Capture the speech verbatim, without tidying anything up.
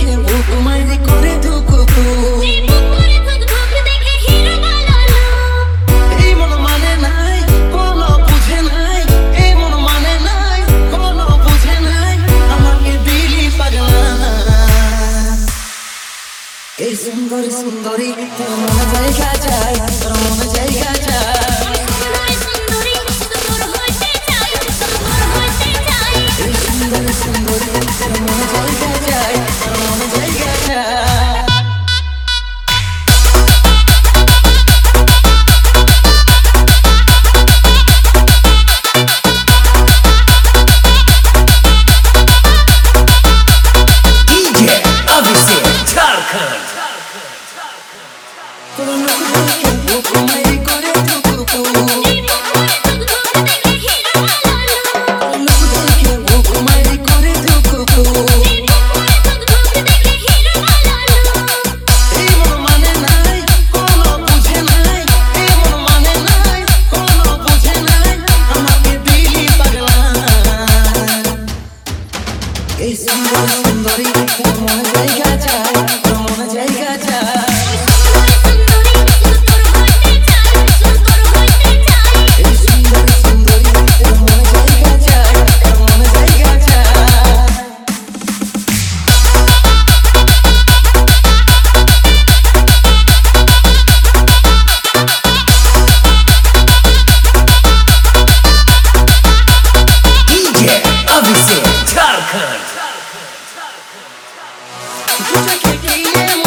দেখে বুক মাইরি করে ধুকুকু এই মন মানে নাই কোনো বুঝে নাই এই মন মানে নাই কোনো বুঝে নাই আমাকে দিলি পাগলা এই সুন্দরী সুন্দরী তোর মনে জায়গা যায় তোর মনে জায়গা যায় এই সুন্দরী সুন্দরী তোর মনে জায়গা যায় তোর মনে জায়গা যায় এই সুন্দরী সুন্দরী তোর মনে জায়গা যায় তোর মনে জায়গা যায় ডিজে অভিষেক ঝাড়খণ্ড